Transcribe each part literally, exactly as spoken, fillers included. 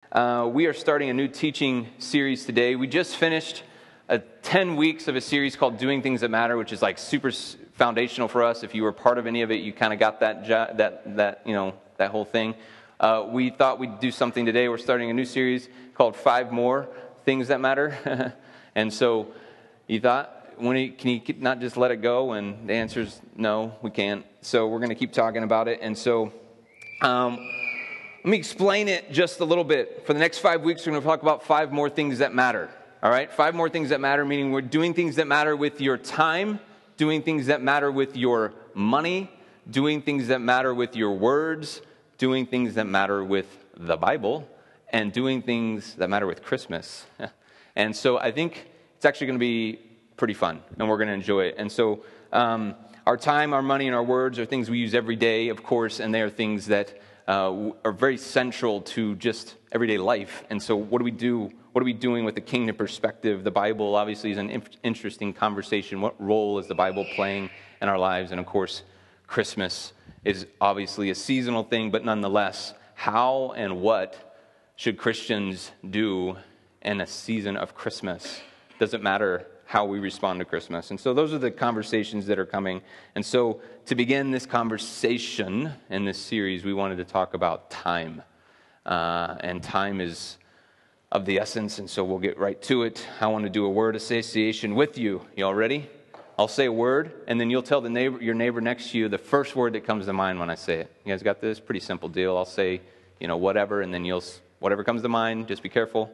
Uh, we are starting a new teaching series today. We just finished a ten weeks of a series called Doing Things That Matter, which is like super foundational for us. If you were part of any of it, you kind of got that jo- that that you know that whole thing. Uh, we thought we'd do something today. We're starting a new series called Five More Things That Matter, and so you thought, when he, can you not just let it go? And the answer is no, we can't. So we're going to keep talking about it. And so um, let me explain it just a little bit. For the next five weeks, we're going to talk about five more things that matter. All right? Five more things that matter, meaning we're doing things that matter with your time, doing things that matter with your money, doing things that matter with your words, doing things that matter with the Bible, and doing things that matter with Christmas. And so I think it's actually going to be pretty fun, and we're going to enjoy it. And so um, our time, our money, and our words are things we use every day, of course, and they are things that uh, are very central to just everyday life. And so what do we do? What are we doing with the kingdom perspective? The Bible obviously is an in- interesting conversation. What role is the Bible playing in our lives? And of course, Christmas is obviously a seasonal thing, but nonetheless, how and what should Christians do in a season of Christmas? Does it matter how we respond to Christmas? And so those are the conversations that are coming. And so to begin this conversation in this series, we wanted to talk about time. Uh, and time is of the essence, and so we'll get right to it. I want to do a word association with you. You all ready? I'll say a word, and then you'll tell the neighbor, your neighbor next to you the first word that comes to mind when I say it. You guys got this? Pretty simple deal. I'll say, you know, whatever, and then you'll, whatever comes to mind, just be careful.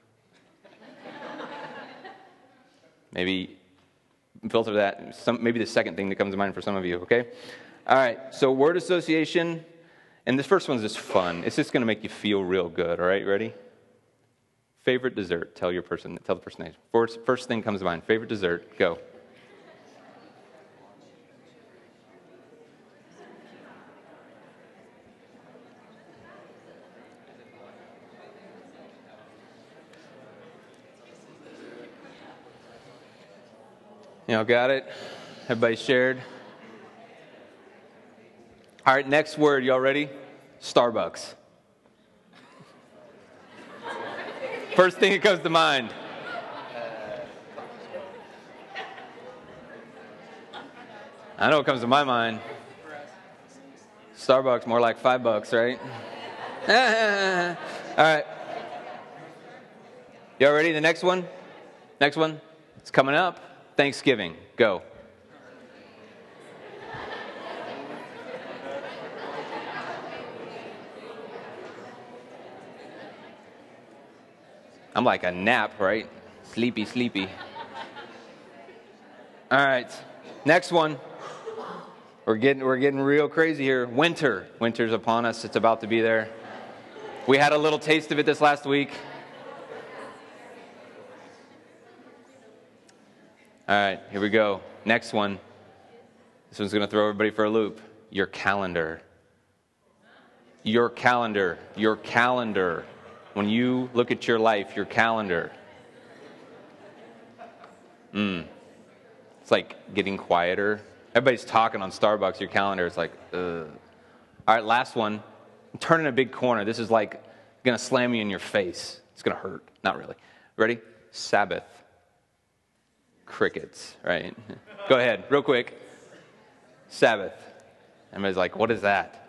Maybe filter that, some, maybe the second thing that comes to mind for some of you, okay? All right, so word association, and this first one's just fun. It's just going to make you feel real good, all right? Ready? Favorite dessert. Tell your person, tell the person next. First, first thing comes to mind. Favorite dessert. Go. Y'all got it? Everybody shared? All right, next word. Y'all ready? Starbucks. First thing that comes to mind. I know what comes to my mind. Starbucks, more like five bucks, right? All right. Y'all ready? The next one? Next one? It's coming up. Thanksgiving. Go. I'm like a nap, right? Sleepy, sleepy. All right. Next one. We're getting we're getting real crazy here. Winter. Winter's upon us. It's about to be there. We had a little taste of it this last week. All right, here we go. Next one. This one's going to throw everybody for a loop. Your calendar. Your calendar. Your calendar. When you look at your life, your calendar. Mm. It's like getting quieter. Everybody's talking on Starbucks, your calendar. It's like, ugh. All right, last one. I'm turning a big corner. This is like going to slam you in your face. It's going to hurt. Not really. Ready? Sabbath. Crickets, right? Go ahead, real quick. Sabbath. Everybody's like, what is that?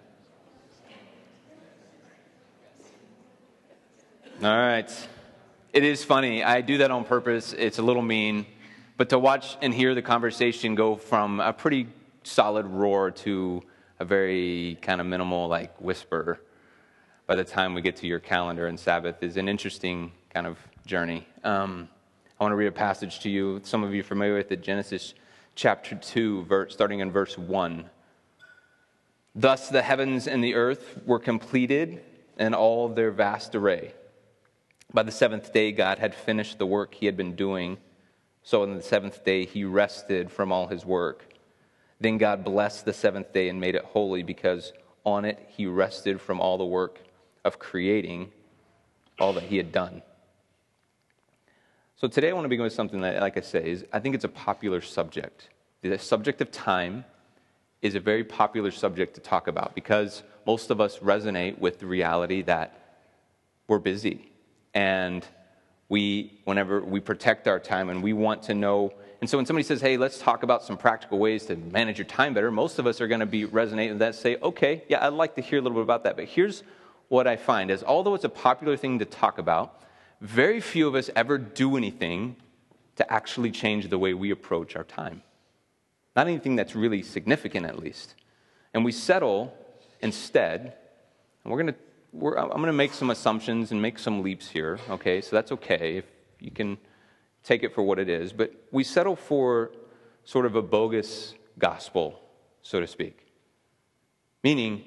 All right. It is funny. I do that on purpose. It's a little mean. But to watch and hear the conversation go from a pretty solid roar to a very kind of minimal, like, whisper by the time we get to your calendar and Sabbath is an interesting kind of journey. Um, I want to read a passage to you. Some of you are familiar with it, Genesis chapter two, verse, starting in verse one. Thus the heavens and the earth were completed in all their vast array. By the seventh day, God had finished the work he had been doing. So on the seventh day, he rested from all his work. Then God blessed the seventh day and made it holy because on it he rested from all the work of creating all that he had done. So today I want to begin with something that, like I say, is I think it's a popular subject. The subject of time is a very popular subject to talk about because most of us resonate with the reality that we're busy. And we, whenever we protect our time and we want to know, and so when somebody says, hey, let's talk about some practical ways to manage your time better, most of us are going to be resonating with that, say, okay, yeah, I'd like to hear a little bit about that. But here's what I find is, although it's a popular thing to talk about, very few of us ever do anything to actually change the way we approach our time. Not anything that's really significant, at least. And we settle instead, and we're going to, we're, I'm going to make some assumptions and make some leaps here, okay? So that's okay if you can take it for what it is. But we settle for sort of a bogus gospel, so to speak. Meaning,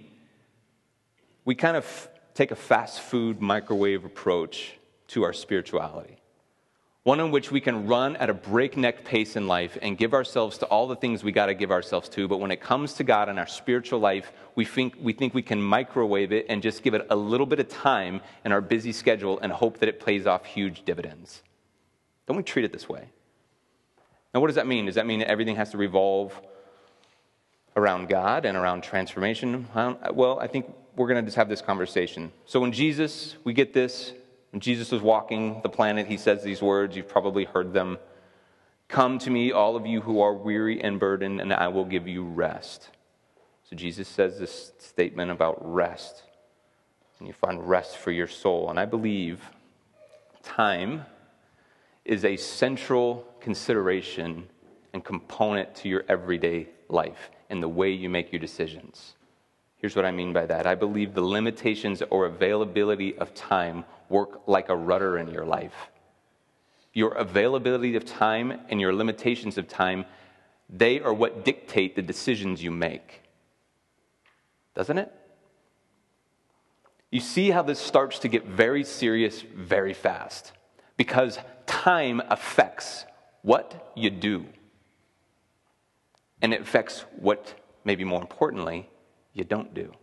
we kind of take a fast food microwave approach to our spirituality. One in which we can run at a breakneck pace in life and give ourselves to all the things we got to give ourselves to, but when it comes to God and our spiritual life, we think we think we can microwave it and just give it a little bit of time in our busy schedule and hope that it pays off huge dividends. Don't we treat it this way? Now, what does that mean? Does that mean that everything has to revolve around God and around transformation? Well, I think we're going to just have this conversation. So when Jesus, we get this, when Jesus was walking the planet, he says these words, you've probably heard them. Come to me, all of you who are weary and burdened, and I will give you rest. So Jesus says this statement about rest. And you find rest for your soul. And I believe time is a central consideration and component to your everyday life and the way you make your decisions. Here's what I mean by that. I believe the limitations or availability of time work like a rudder in your life. Your availability of time and your limitations of time, they are what dictate the decisions you make. Doesn't it? You see how this starts to get very serious very fast. Because time affects what you do. And it affects what, maybe more importantly, you don't do.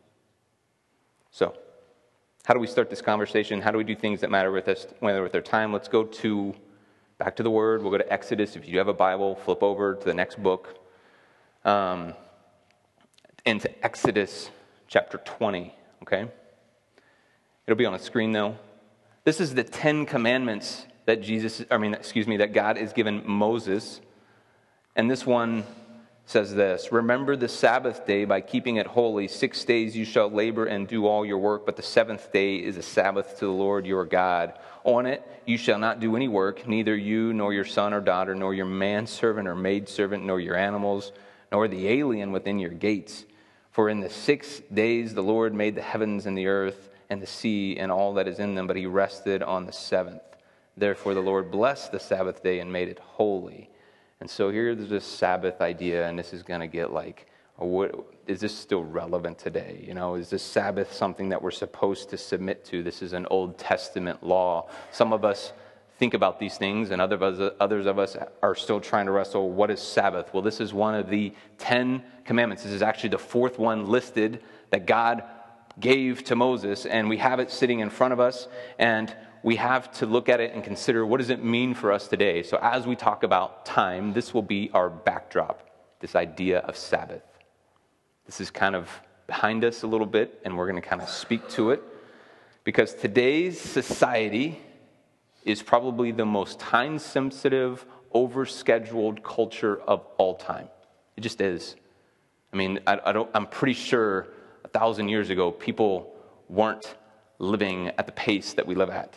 So, how do we start this conversation? How do we do things that matter with us, whether with our time? Let's go to, back to the Word. We'll go to Exodus. If you have a Bible, flip over to the next book. Um, into Exodus chapter twenty, okay? It'll be on the screen, though. This is the Ten Commandments that Jesus, I mean, excuse me, that God has given Moses. And this one says this, remember the Sabbath day by keeping it holy. Six days you shall labor and do all your work, but the seventh day is a Sabbath to the Lord your God. On it you shall not do any work, neither you nor your son or daughter, nor your manservant or maidservant, nor your animals, nor the alien within your gates. For in the six days the Lord made the heavens and the earth and the sea and all that is in them, but he rested on the seventh. Therefore the Lord blessed the Sabbath day and made it holy. And so here there's this Sabbath idea, and this is going to get like, oh, what, is this still relevant today? You know, is this Sabbath something that we're supposed to submit to? This is an Old Testament law. Some of us think about these things, and other of us, others of us are still trying to wrestle, what is Sabbath? Well, this is one of the Ten Commandments. This is actually the fourth one listed that God gave to Moses, and we have it sitting in front of us, and we have to look at it and consider what does it mean for us today. So as we talk about time, this will be our backdrop, this idea of Sabbath. This is kind of behind us a little bit, and we're going to kind of speak to it, because today's society is probably the most time-sensitive, overscheduled culture of all time. It just is. I mean, I, I don't, I'm pretty sure a thousand years ago, people weren't living at the pace that we live at.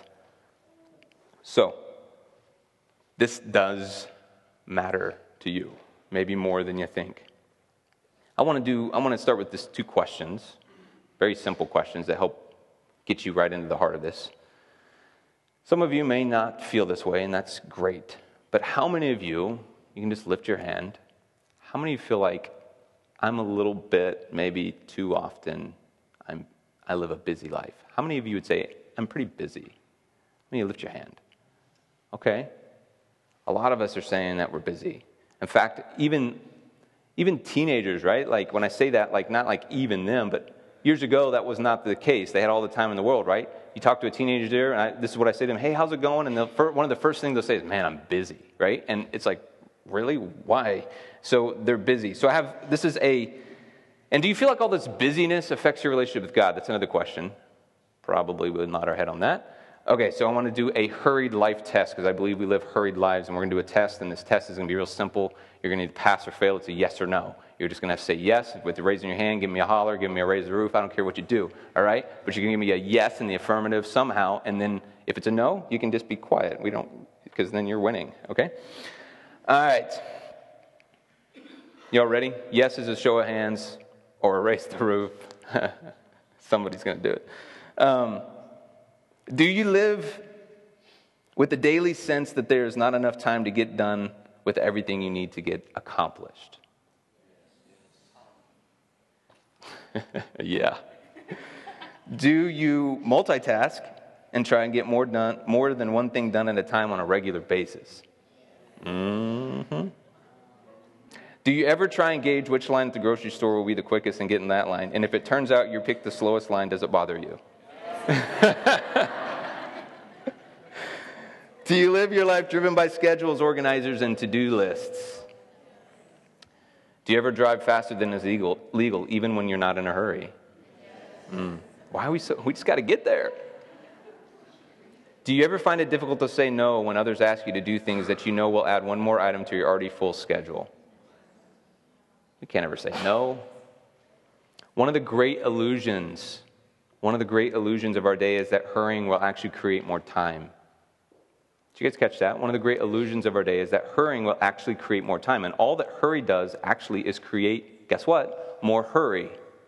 So, this does matter to you, maybe more than you think. I want to do. I want to start with this two questions, very simple questions that help get you right into the heart of this. Some of you may not feel this way, and that's great. But how many of you, you can just lift your hand, how many of you feel like I'm a little bit, maybe too often, I'm, I live a busy life? How many of you would say, I'm pretty busy? How many of you lift your hand? Okay. A lot of us are saying that we're busy. In fact, even, even teenagers, right? Like when I say that, like not like even them, but years ago that was not the case. They had all the time in the world, right? You talk to a teenager there, and I, this is what I say to them, hey, how's it going? And the, one of the first things they'll say is, man, I'm busy, right? And it's like, really? Why? So they're busy. So I have, this is a, and do you feel like all this busyness affects your relationship with God? That's another question. Probably would nod our head on that. Okay, so I want to do a hurried life test because I believe we live hurried lives, and we're going to do a test, and this test is going to be real simple. You're going to need to pass or fail. It's a yes or no. You're just going to have to say yes with raising your hand, give me a holler, give me a raise the roof. I don't care what you do, all right? But you're going to give me a yes in the affirmative somehow, and then if it's a no, you can just be quiet. We don't, because then you're winning, okay? All right. Y'all ready? Yes is a show of hands or a raise the roof. Somebody's going to do it. Um, do you live with the daily sense that there is not enough time to get done with everything you need to get accomplished? Yeah. Do you multitask and try and get more done, more than one thing done at a time on a regular basis? Mm-hmm. Do you ever try and gauge which line at the grocery store will be the quickest and get in that line? And if it turns out you picked the slowest line, does it bother you? Do you live your life driven by schedules, organizers, and to-do lists? Do you ever drive faster than is legal, legal even when you're not in a hurry? Mm. Why are we so... We just got to get there. Do you ever find it difficult to say no when others ask you to do things that you know will add one more item to your already full schedule? We can't ever say no. One of the great illusions, one of the great illusions of our day is that hurrying will actually create more time. Did you guys catch that? One of the great illusions of our day is that hurrying will actually create more time. And all that hurry does actually is create, guess what? More hurry.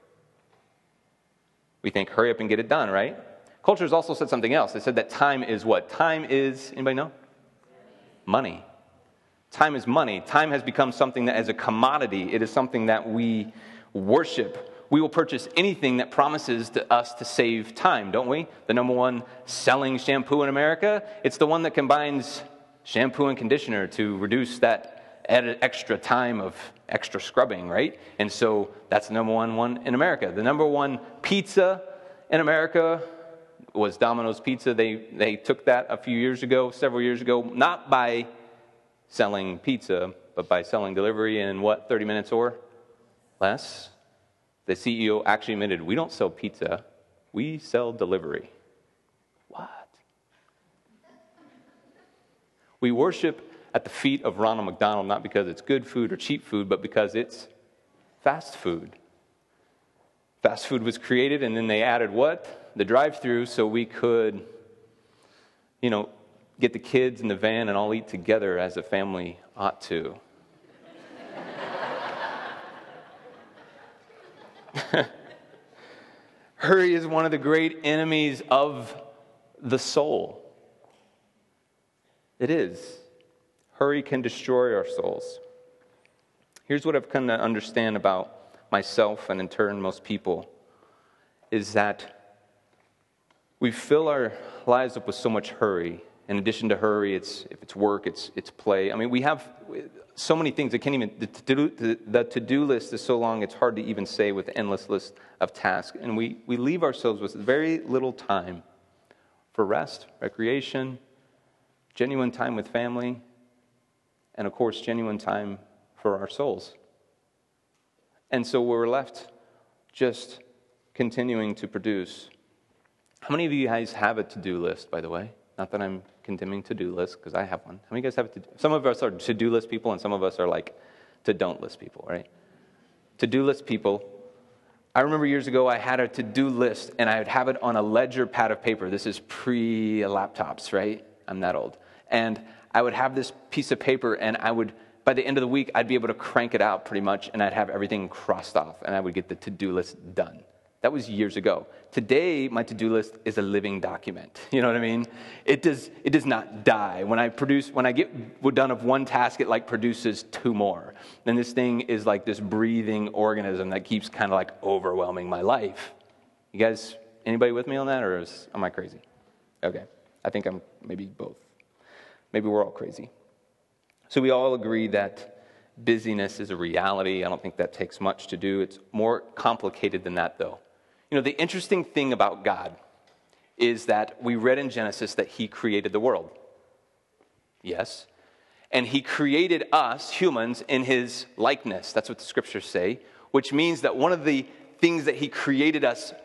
We think hurry up and get it done, right? Culture has also said something else. They said that time is what? Time is, anybody know? Money. Time is money. Time has become something that is a commodity. It is something that we worship. We will purchase anything that promises to us to save time, don't we? The number one selling shampoo in America, it's the one that combines shampoo and conditioner to reduce that added extra time of extra scrubbing, right? And so that's the number one one in America. The number one pizza in America was Domino's Pizza. They they took that a few years ago, several years ago, not by selling pizza, but by selling delivery in what, thirty minutes or less? The C E O actually admitted, we don't sell pizza, we sell delivery. What? We worship at the feet of Ronald McDonald, not because it's good food or cheap food, but because it's fast food. Fast food was created, and then they added what? The drive-through, so we could, you know, get the kids in the van and all eat together as a family ought to. Hurry is one of the great enemies of the soul. It is. Hurry can destroy our souls. Here's what I've come to understand about myself and in turn most people, is that we fill our lives up with so much hurry. In addition to hurry, it's if it's work, it's it's play. I mean, we have so many things that can't even, the to-do, the to-do list is so long, it's hard to even say with the endless list of tasks. And we, we leave ourselves with very little time for rest, recreation, genuine time with family, and of course, genuine time for our souls. And so we're left just continuing to produce. How many of you guys have a to-do list, by the way? Not that I'm condemning to-do lists, because I have one. How many of you guys have a to-do? Some of us are to-do list people, and some of us are like to-don't list people, right? To-do list people. I remember years ago I had a to-do list, and I would have it on a ledger pad of paper. This is pre-laptops, right? I'm that old. And I would have this piece of paper, and I would, by the end of the week, I'd be able to crank it out pretty much, and I'd have everything crossed off, and I would get the to-do list done. That was years ago. Today, my to-do list is a living document. You know what I mean? It does it does not die. When I produce, when I get done of one task, it like produces two more. And this thing is like this breathing organism that keeps kind of like overwhelming my life. You guys, anybody with me on that, or is, am I crazy? Okay, I think I'm maybe both. Maybe we're all crazy. So we all agree that busyness is a reality. I don't think that takes much to do. It's more complicated than that, though. You know, the interesting thing about God is that we read in Genesis that he created the world. Yes. And he created us, humans, in his likeness. That's what the scriptures say, which means that one of the things that he created us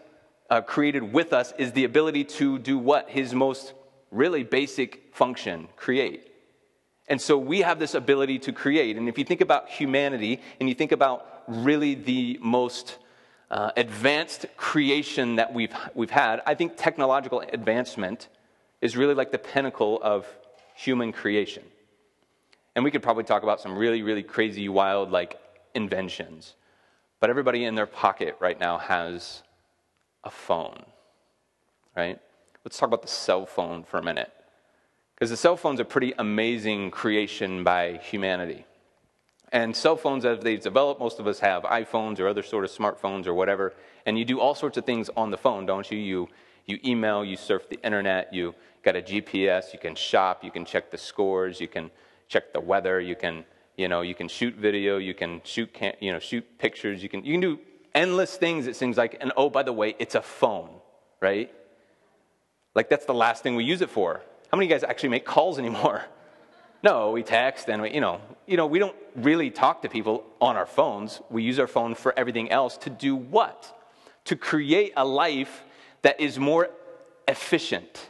uh, created with us is the ability to do what? His most really basic function, create. And so we have this ability to create. And if you think about humanity and you think about really the most uh, advanced creation that we've we've had, I think technological advancement is really like the pinnacle of human creation. And we could probably talk about some really, really crazy, wild, like, inventions. But everybody in their pocket right now has a phone, right? Let's talk about the cell phone for a minute. Because the cell phone's a pretty amazing creation by humanity. And cell phones, as they've developed, most of us have iPhones or other sort of smartphones or whatever. And you do all sorts of things on the phone, don't you? You, you email, you surf the internet, you got a G P S, you can shop, you can check the scores, you can check the weather, you can, you know, you can shoot video, you can shoot, can, you know, shoot pictures, you can, you can do endless things, it seems like. And oh, by the way, it's a phone, right? Like, that's the last thing we use it for. How many of you guys actually make calls anymore? No, we text and we, you know, you know, we don't really talk to people on our phones. We use our phone for everything else. To do what? To create a life that is more efficient.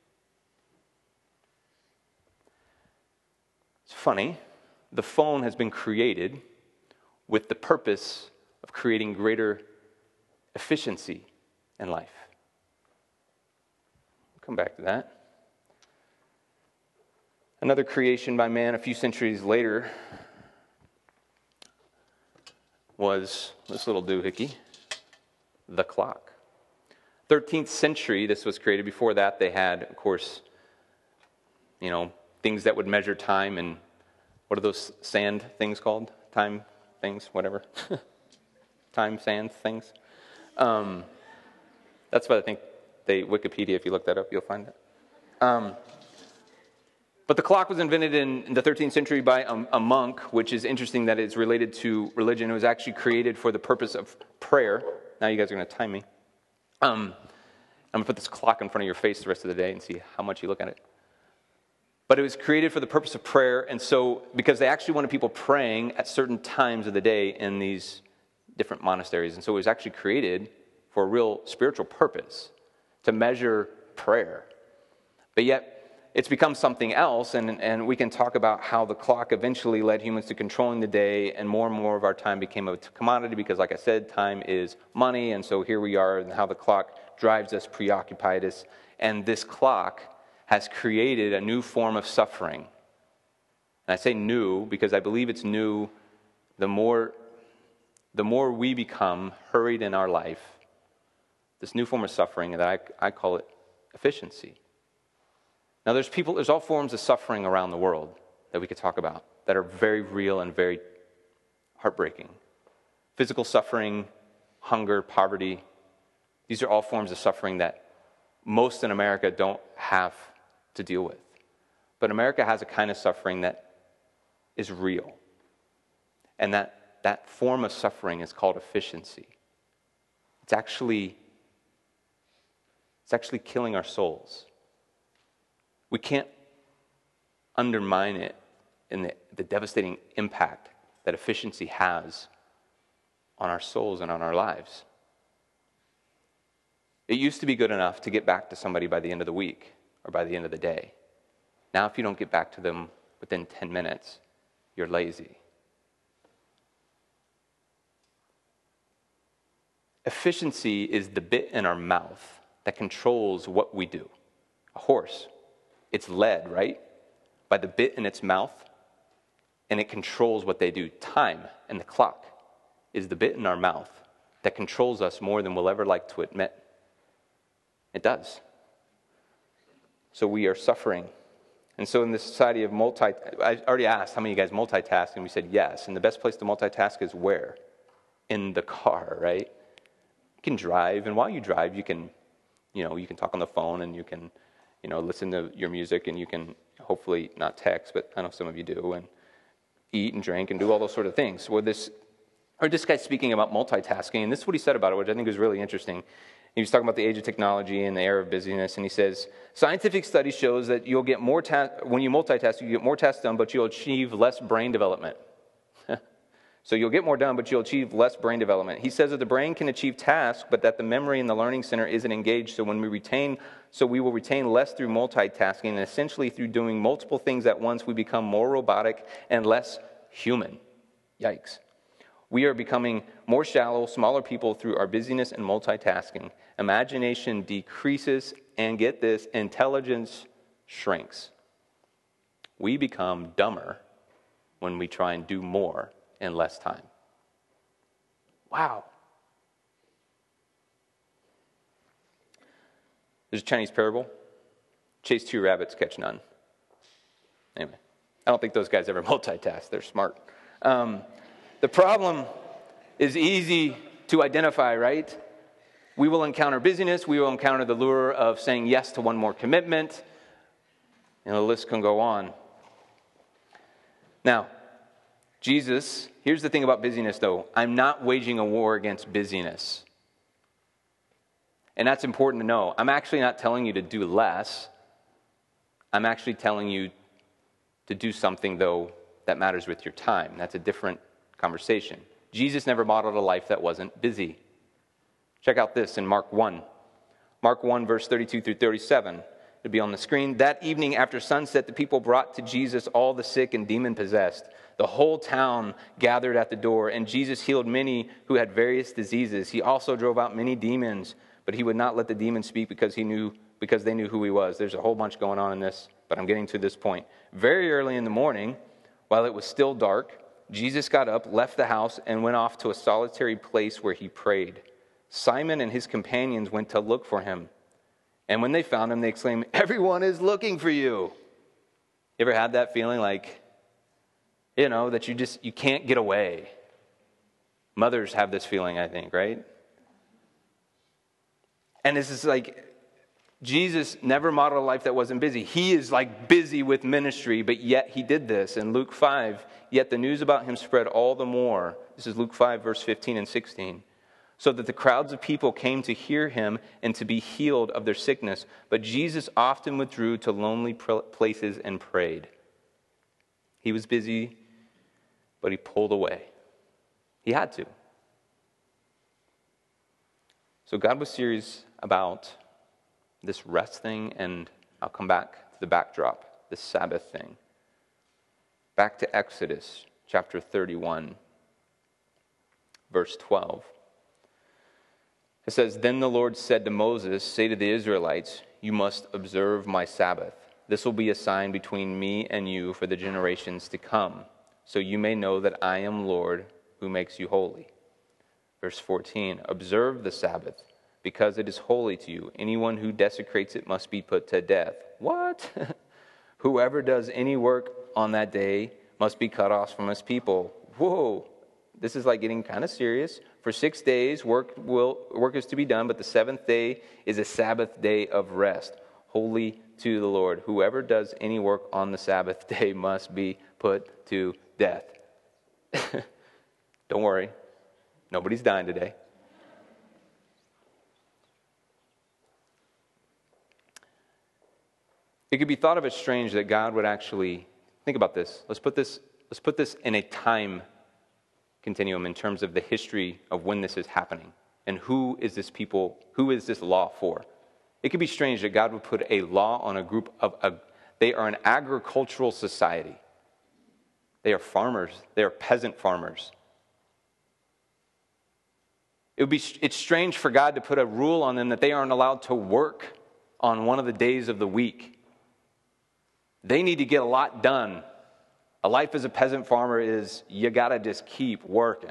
It's funny, the phone has been created with the purpose of creating greater efficiency in life. We'll come back to that. Another creation by man a few centuries later was this little doohickey, the clock. thirteenth century, this was created. Before that, they had, of course, you know, things that would measure time, and what are those sand things called? Time things, whatever. Time, sand things. Um, that's what I think they, Wikipedia, if you look that up, you'll find it. Um, but the clock was invented in, in the thirteenth century by a, a monk, which is interesting that it's related to religion. It was actually created for the purpose of prayer. Now you guys are going to time me. Um, I'm going to put this clock in front of your face the rest of the day and see how much you look at it. But it was created for the purpose of prayer, and so, because they actually wanted people praying at certain times of the day in these different monasteries, and so it was actually created for a real spiritual purpose, to measure prayer. But yet, it's become something else, and, and we can talk about how the clock eventually led humans to controlling the day, and more and more of our time became a commodity, because like I said, time is money, and so here we are, and how the clock drives us, preoccupied us, and this clock has created a new form of suffering. And I say new because I believe it's new the more, the more we become hurried in our life, this new form of suffering that I, I call it efficiency. Now there's people, there's all forms of suffering around the world that we could talk about that are very real and very heartbreaking. Physical suffering, hunger, poverty, these are all forms of suffering that most in America don't have to deal with. But America has a kind of suffering that is real. And that, that form of suffering is called efficiency. It's actually, it's actually killing our souls. We can't undermine it in the, the devastating impact that efficiency has on our souls and on our lives. It used to be good enough to get back to somebody by the end of the week or by the end of the day. Now, if you don't get back to them within ten minutes, you're lazy. Efficiency is the bit in our mouth that controls what we do. A horse, it's led, right, by the bit in its mouth, and it controls what they do. Time and the clock is the bit in our mouth that controls us more than we'll ever like to admit. It does. So we are suffering. And so in this society of multi, I already asked how many of you guys multitask, and we said yes. And the best place to multitask is where? In the car, right? You can drive, and while you drive, you can, you know, you can talk on the phone, and you can, you know, listen to your music, and you can hopefully not text, but I know some of you do, and eat and drink and do all those sort of things. Well, this, or this guy's speaking about multitasking, and this is what he said about it, which I think is really interesting. He was talking about the age of technology and the era of busyness, and he says, scientific study shows that you'll get more ta- when you multitask, you get more tasks done, but you'll achieve less brain development. So you'll get more done, but you'll achieve less brain development. He says that the brain can achieve tasks, but that the memory in the learning center isn't engaged. So when we retain, so we will retain less through multitasking, and essentially through doing multiple things at once, we become more robotic and less human. Yikes. We are becoming more shallow, smaller people through our busyness and multitasking. Imagination decreases, and get this, intelligence shrinks. We become dumber when we try and do more in less time. Wow. There's a Chinese parable. Chase two rabbits, catch none. Anyway, I don't think those guys ever multitask. They're smart. Um, the problem is easy to identify, right? We will encounter busyness. We will encounter the lure of saying yes to one more commitment. And the list can go on. Now, Jesus, here's the thing about busyness, though. I'm not waging a war against busyness. And that's important to know. I'm actually not telling you to do less. I'm actually telling you to do something, though, that matters with your time. That's a different conversation. Jesus never modeled a life that wasn't busy. Check out this in Mark one. Mark one, verse thirty-two through thirty-seven. It'll be on the screen. That evening after sunset, the people brought to Jesus all the sick and demon-possessed. The whole town gathered at the door, and Jesus healed many who had various diseases. He also drove out many demons, but he would not let the demons speak because he knew because they knew who he was. There's a whole bunch going on in this, but I'm getting to this point. Very early in the morning, while it was still dark, Jesus got up, left the house, and went off to a solitary place where he prayed. Simon and his companions went to look for him. And when they found him, they exclaimed, "Everyone is looking for you." You ever had that feeling like, you know, that you just, you can't get away? Mothers have this feeling, I think, right? And this is like, Jesus never modeled a life that wasn't busy. He is like busy with ministry, but yet he did this. In Luke five, yet the news about him spread all the more. This is Luke five, verse fifteen and sixteen. So that the crowds of people came to hear him and to be healed of their sickness. But Jesus often withdrew to lonely places and prayed. He was busy, but he pulled away. He had to. So God was serious about this rest thing, and I'll come back to the backdrop, the Sabbath thing. Back to Exodus chapter thirty-one, verse twelve. It says, "Then the Lord said to Moses, say to the Israelites, you must observe my Sabbath. This will be a sign between me and you for the generations to come, so you may know that I am Lord who makes you holy." Verse fourteen, "Observe the Sabbath, because it is holy to you. Anyone who desecrates it must be put to death." What? "Whoever does any work on that day must be cut off from his people." Whoa. This is like getting kind of serious. For six days work will work is to be done, but the seventh day is a Sabbath day of rest, holy to the Lord. Whoever does any work on the Sabbath day must be put to death. Don't worry. Nobody's dying today. It could be thought of as strange that God would actually, think about this. Let's put this, let's put this in a time continuum in terms of the history of when this is happening. And who is this people, who is this law for? It could be strange that God would put a law on a group of, a, they are an agricultural society. They are farmers. They are peasant farmers. It would be, it's strange for God to put a rule on them that they aren't allowed to work on one of the days of the week. They need to get a lot done. A life as a peasant farmer is, you got to just keep working.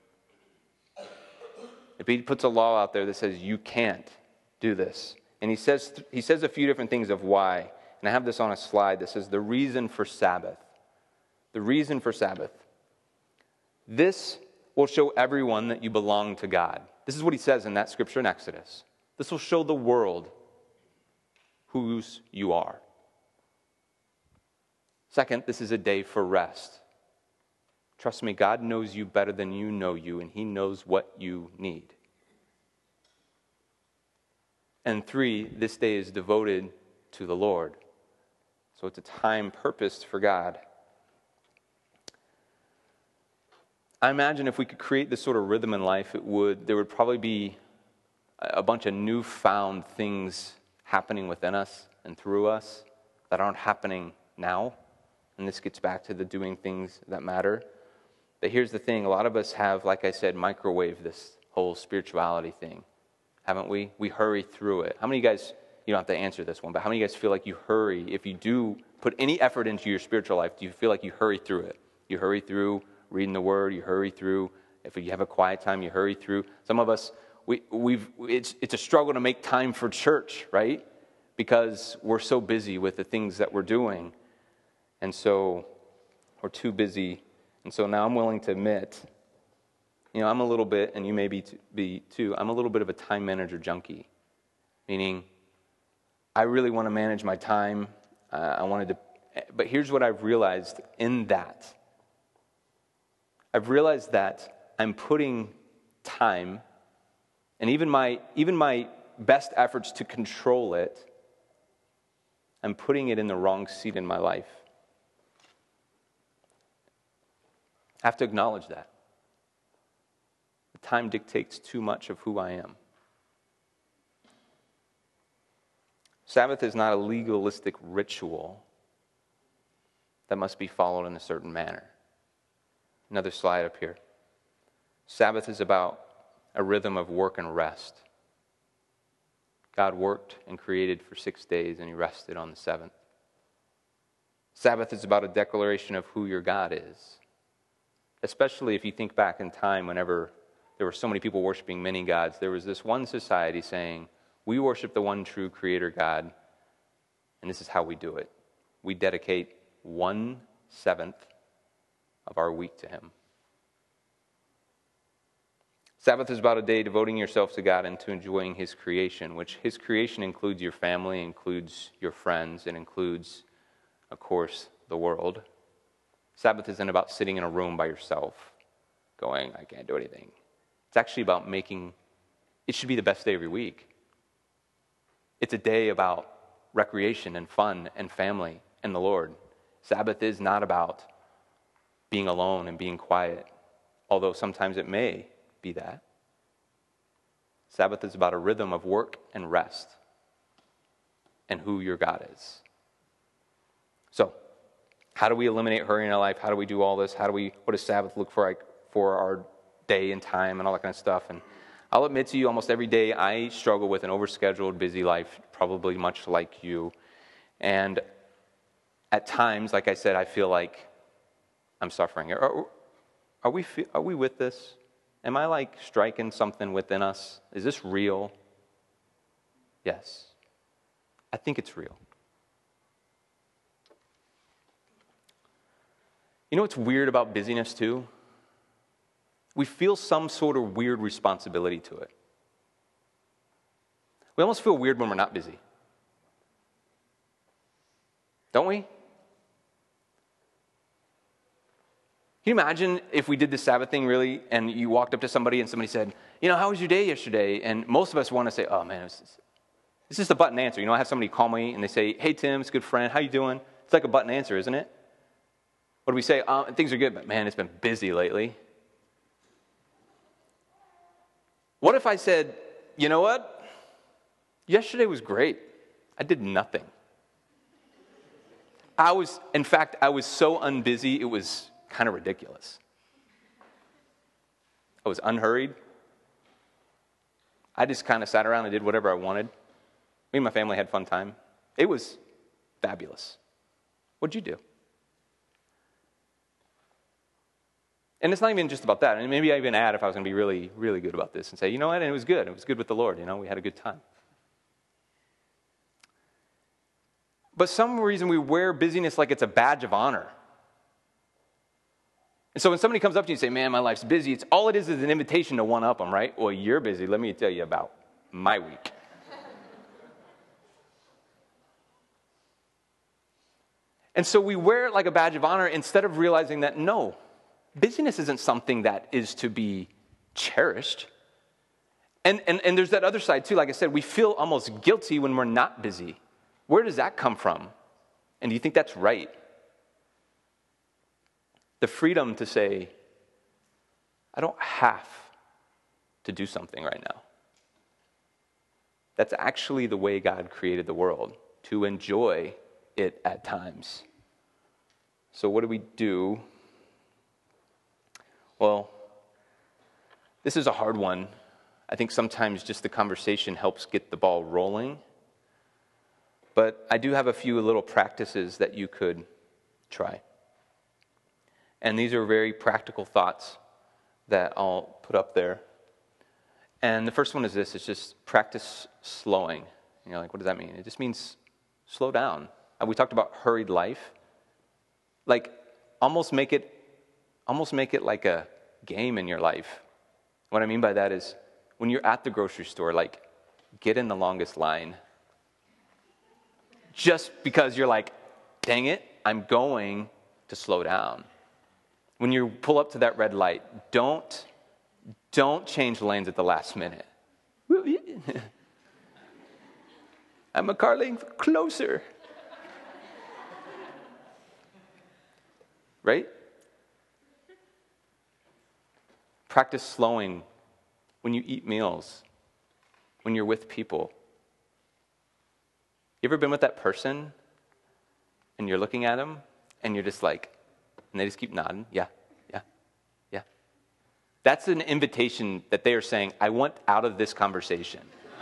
If he puts a law out there that says you can't do this. And he says, he says a few different things of why. And I have this on a slide that says the reason for Sabbath. The reason for Sabbath. This will show everyone that you belong to God. This is what he says in that scripture in Exodus. This will show the world whose you are. Second, this is a day for rest. Trust me, God knows you better than you know you, and he knows what you need. And three, this day is devoted to the Lord. So it's a time purposed for God. I imagine if we could create this sort of rhythm in life, it would there would probably be a bunch of newfound things happening within us and through us that aren't happening now. And this gets back to the doing things that matter. But here's the thing, a lot of us have, like I said, microwaved this whole spirituality thing, haven't we? We hurry through it. How many of you guys, you don't have to answer this one, but how many of you guys feel like you hurry, if you do put any effort into your spiritual life, do you feel like you hurry through it? You hurry through reading the Word, you hurry through, if you have a quiet time, you hurry through. Some of us, we, we've it's, it's a struggle to make time for church, right? Because we're so busy with the things that we're doing. And so we're too busy. And so now I'm willing to admit, you know, I'm a little bit, and you may be, be too, I'm a little bit of a time manager junkie. Meaning, I really want to manage my time. Uh, I wanted to, but here's what I've realized in that. I've realized that I'm putting time, and even my even my best efforts to control it, I'm putting it in the wrong seat in my life. I have to acknowledge that. The time dictates too much of who I am. Sabbath is not a legalistic ritual that must be followed in a certain manner. Another slide up here. Sabbath is about a rhythm of work and rest. God worked and created for six days, and he rested on the seventh. Sabbath is about a declaration of who your God is. Especially if you think back in time whenever there were so many people worshiping many gods, there was this one society saying, we worship the one true creator God, and this is how we do it. We dedicate one seventh of our week to him. Sabbath is about a day devoting yourself to God and to enjoying his creation, which his creation includes your family, includes your friends, and includes, of course, the world. Sabbath isn't about sitting in a room by yourself going, I can't do anything. It's actually about making, it should be the best day of your week. It's a day about recreation and fun and family and the Lord. Sabbath is not about being alone and being quiet, although sometimes it may be that. Sabbath is about a rhythm of work and rest and who your God is. So, how do we eliminate hurry in our life? How do we do all this? How do we, what does Sabbath look for, like, for our day and time and all that kind of stuff? And I'll admit to you, almost every day I struggle with an overscheduled, busy life, probably much like you. And at times, like I said, I feel like I'm suffering. Are, are we are we with this? Am I like striking something within us? Is this real? Yes. I think it's real. You know what's weird about busyness too? We feel some sort of weird responsibility to it. We almost feel weird when we're not busy. Don't we? Can you imagine if we did the Sabbath thing really, and you walked up to somebody and somebody said, you know, how was your day yesterday? And most of us want to say, oh man, it's it's just a button answer. You know, I have somebody call me and they say, hey Tim, it's a good friend, how you doing? It's like a button answer, isn't it? What do we say? Oh, things are good, but man, it's been busy lately. What if I said, you know what? Yesterday was great. I did nothing. I was, in fact, I was so unbusy, it was kind of ridiculous. I was unhurried. I just kind of sat around and did whatever I wanted. Me and my family had fun time. It was fabulous. What'd you do? And it's not even just about that. And maybe I even add, if I was going to be really, really good about this, and say, you know what, and it was good. It was good with the Lord. You know, we had a good time. But some reason we wear busyness like it's a badge of honor. And so when somebody comes up to you and say, man, my life's busy, it's all it is is an invitation to one-up them, right? Well, you're busy. Let me tell you about my week. And so we wear it like a badge of honor instead of realizing that, no, busyness isn't something that is to be cherished. And, and, and there's that other side too. Like I said, we feel almost guilty when we're not busy. Where does that come from? And do you think that's right? The freedom to say, I don't have to do something right now. That's actually the way God created the world, to enjoy it at times. So what do we do? Well, this is a hard one. I think sometimes just the conversation helps get the ball rolling. But I do have a few little practices that you could try. And these are very practical thoughts that I'll put up there. And the first one is this, it's just practice slowing. You know, like, what does that mean? It just means slow down. And we talked about hurried life. Like, almost make it, almost make it like a game in your life. What I mean by that is, when you're at the grocery store, like, get in the longest line. Just because you're like, dang it, I'm going to slow down. When you pull up to that red light, don't, don't change lanes at the last minute. I'm a car lane closer. Right? Practice slowing when you eat meals, when you're with people. You ever been with that person and you're looking at them and you're just like, and they just keep nodding, yeah, yeah, yeah. That's an invitation that they are saying, I want out of this conversation.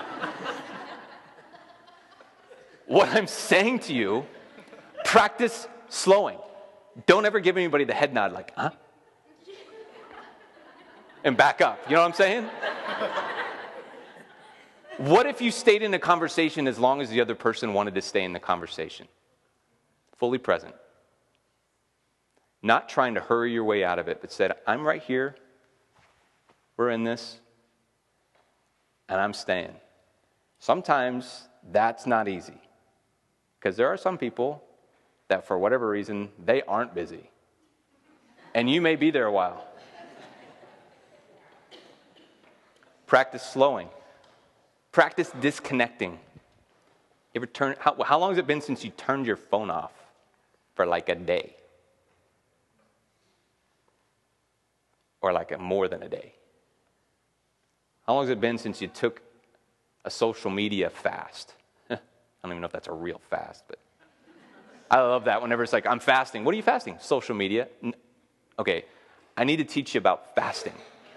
What I'm saying to you, practice slowing. Don't ever give anybody the head nod like, huh? And back up. You know what I'm saying? What if you stayed in a conversation as long as the other person wanted to stay in the conversation? Fully present. Not trying to hurry your way out of it, but said, I'm right here. We're in this. And I'm staying. Sometimes that's not easy. Because there are some people that for whatever reason, they aren't busy. And you may be there a while. Practice slowing. Practice disconnecting. You ever turn, how, how long has it been since you turned your phone off for like a day? Or like a more than a day? How long has it been since you took a social media fast? I don't even know if that's a real fast, but I love that whenever it's like, I'm fasting. What are you fasting? Social media. Okay, I need to teach you about fasting.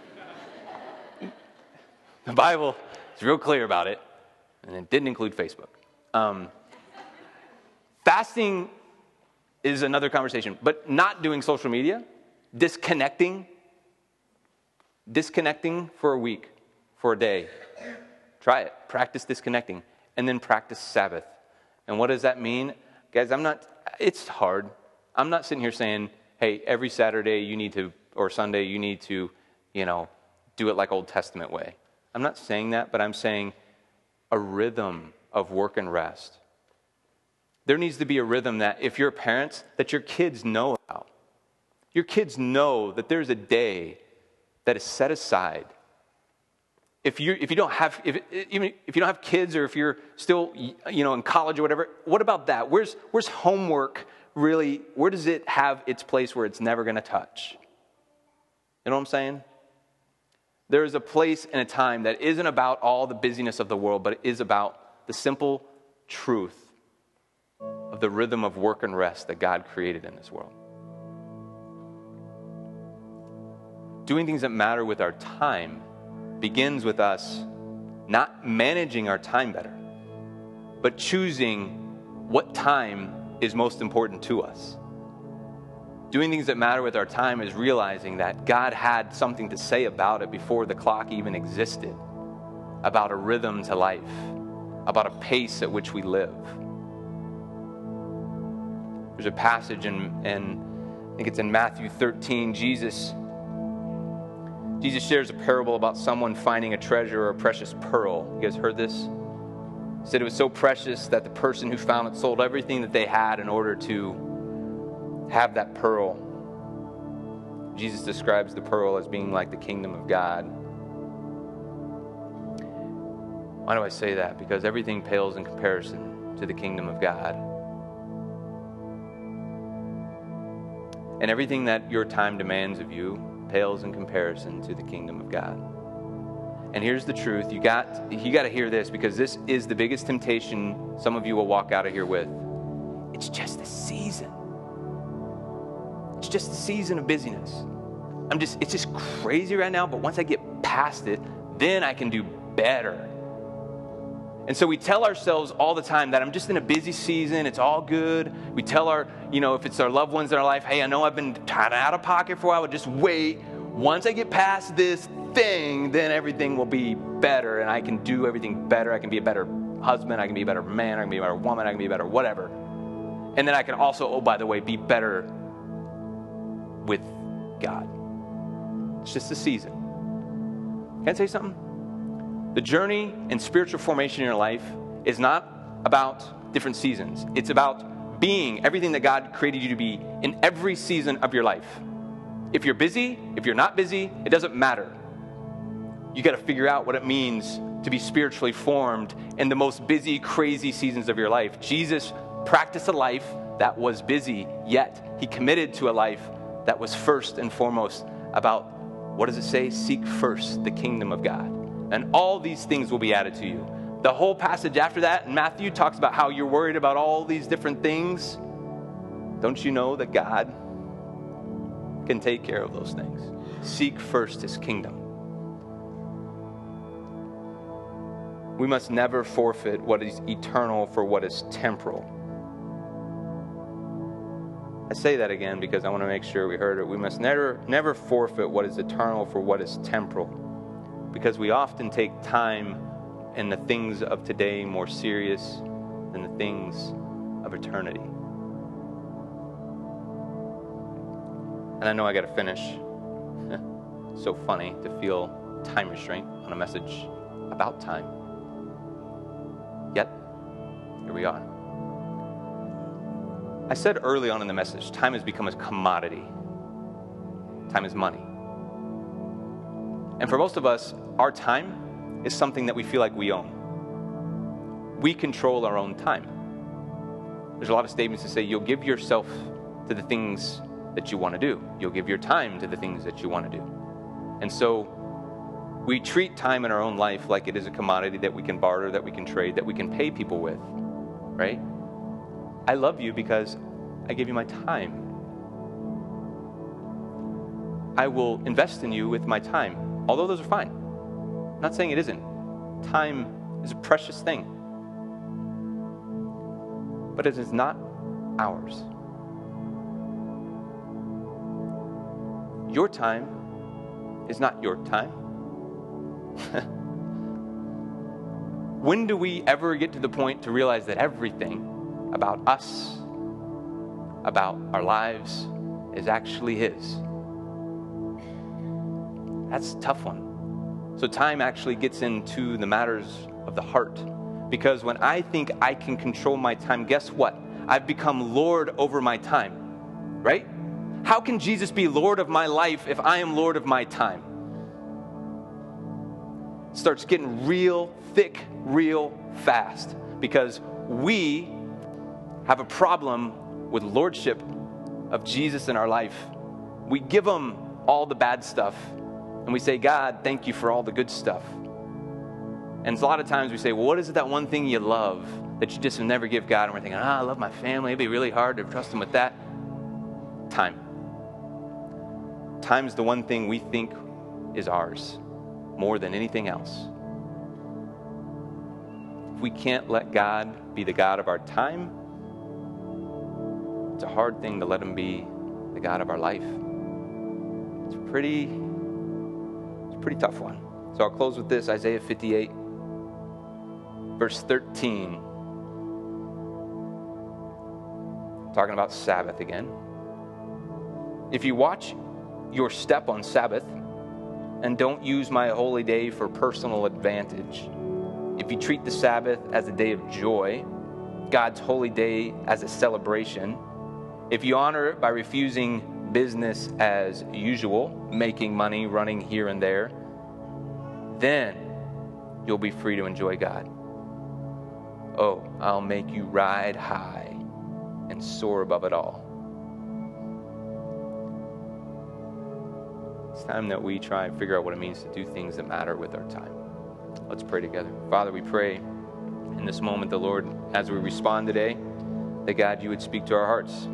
The Bible is real clear about it, and it didn't include Facebook. Um, fasting is another conversation, but not doing social media, disconnecting, disconnecting for a week, for a day. Try it. Practice disconnecting, and then practice Sabbath. And what does that mean? Guys, I'm not, it's hard. I'm not sitting here saying, hey, every Saturday you need to, or Sunday you need to, you know, do it like Old Testament way. I'm not saying that, but I'm saying a rhythm of work and rest. There needs to be a rhythm that if you're parents, that your kids know about. Your kids know that there's a day that is set aside. If you if you don't have if even if you don't have kids, or if you're still you know in college or whatever, what about that? Where's where's homework really? Where does it have its place where it's never going to touch? You know what I'm saying? There is a place and a time that isn't about all the busyness of the world, but it is about the simple truth of the rhythm of work and rest that God created in this world. Doing things that matter with our time begins with us not managing our time better, but choosing what time is most important to us. Doing things that matter with our time is realizing that God had something to say about it before the clock even existed, about a rhythm to life, about a pace at which we live. There's a passage in, in I think it's in Matthew thirteen, Jesus, Jesus shares a parable about someone finding a treasure or a precious pearl. You guys heard this? He said it was so precious that the person who found it sold everything that they had in order to have that pearl. Jesus describes the pearl as being like the kingdom of God. Why do I say that? Because everything pales in comparison to the kingdom of God. And everything that your time demands of you pales in comparison to the kingdom of God. And here's the truth. You got, you got to hear this, because this is the biggest temptation some of you will walk out of here with. It's just a season. It's just a season of busyness. I'm just, it's just crazy right now, but once I get past it, then I can do better. And so we tell ourselves all the time that I'm just in a busy season. It's all good. We tell our, you know, if it's our loved ones in our life, hey, I know I've been kind of out of pocket for a while, but just wait. Once I get past this thing, then everything will be better, and I can do everything better. I can be a better husband. I can be a better man. I can be a better woman. I can be a better whatever. And then I can also, oh, by the way, be better with God. It's just a season. Can I say something? The journey and spiritual formation in your life is not about different seasons. It's about being everything that God created you to be in every season of your life. If you're busy, if you're not busy, it doesn't matter. You got to figure out what it means to be spiritually formed in the most busy, crazy seasons of your life. Jesus practiced a life that was busy, yet he committed to a life that was first and foremost about, what does it say? Seek first the kingdom of God. And all these things will be added to you. The whole passage after that in Matthew talks about how you're worried about all these different things. Don't you know that God can take care of those things? Seek first his kingdom. We must never forfeit what is eternal for what is temporal. I say that again because I want to make sure we heard it. We must never, never forfeit what is eternal for what is temporal. Because we often take time and the things of today more serious than the things of eternity. And I know I got to finish. So funny to feel time restraint on a message about time. Yet, here we are. I said early on in the message, time has become a commodity. Time is money. And for most of us, our time is something that we feel like we own. We control our own time. There's a lot of statements that say you'll give yourself to the things that you want to do. You'll give your time to the things that you want to do. And so we treat time in our own life like it is a commodity that we can barter, that we can trade, that we can pay people with, right? I love you because I give you my time. I will invest in you with my time. Although those are fine. I'm not saying it isn't. Time is a precious thing. But it is not ours. Your time is not your time. When do we ever get to the point to realize that everything about us, about our lives, is actually his? That's a tough one. So time actually gets into the matters of the heart. Because when I think I can control my time, guess what? I've become Lord over my time, right? How can Jesus be Lord of my life if I am Lord of my time? It starts getting real thick, real fast. Because we have a problem with lordship of Jesus in our life. We give him all the bad stuff. And we say, God, thank you for all the good stuff. And a lot of times we say, well, what is it, that one thing you love that you just will never give God? And we're thinking, ah, I love my family. It'd be really hard to trust him with that. Time. Time's the one thing we think is ours more than anything else. If we can't let God be the God of our time, it's a hard thing to let him be the God of our life. It's pretty... Pretty tough one. So I'll close with this, Isaiah fifty-eight, verse thirteen. Talking about Sabbath again. If you watch your step on Sabbath and don't use my holy day for personal advantage, if you treat the Sabbath as a day of joy, God's holy day as a celebration, if you honor it by refusing business as usual, making money, running here and there, then you'll be free to enjoy God. Oh, I'll make you ride high and soar above it all. It's time that we try and figure out what it means to do things that matter with our time. Let's pray together. Father, we pray in this moment, the Lord, as we respond today, that God, you would speak to our hearts.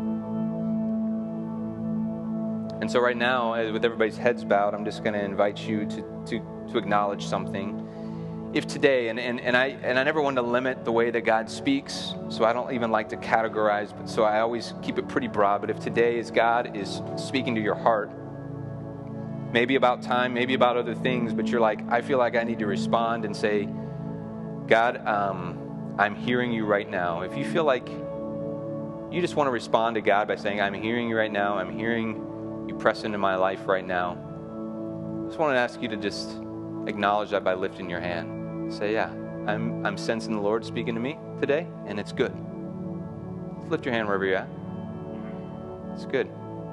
And so right now, as with everybody's heads bowed, I'm just going to invite you to, to, to acknowledge something. If today, and, and, and, I, and I never want to limit the way that God speaks, so I don't even like to categorize, but so I always keep it pretty broad. But if today is God is speaking to your heart, maybe about time, maybe about other things, but you're like, I feel like I need to respond and say, God, um, I'm hearing you right now. If you feel like you just want to respond to God by saying, I'm hearing you right now, I'm hearing you press into my life right now, I just want to ask you to just acknowledge that by lifting your hand. Say, yeah, I'm I'm sensing the Lord speaking to me today, and it's good. Just lift your hand wherever you're at. It's good.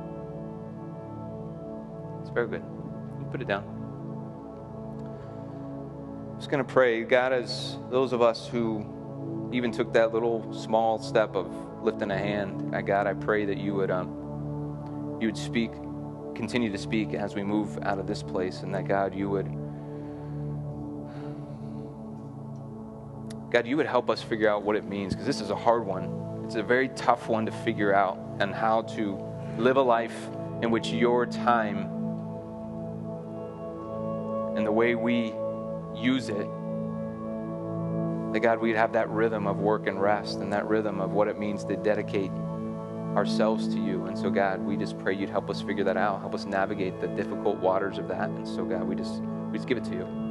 It's very good. You put it down. I'm just going to pray, God, as those of us who even took that little small step of lifting a hand, God, I pray that you would um, you would speak, continue to speak as we move out of this place, and that, God, you would God, you would help us figure out what it means, because this is a hard one. It's a very tough one to figure out, and how to live a life in which your time and the way we use it, that, God, we'd have that rhythm of work and rest, and that rhythm of what it means to dedicate ourselves to you. And so, God, we just pray you'd help us figure that out, help us navigate the difficult waters of that. And so, God, we just we just give it to you.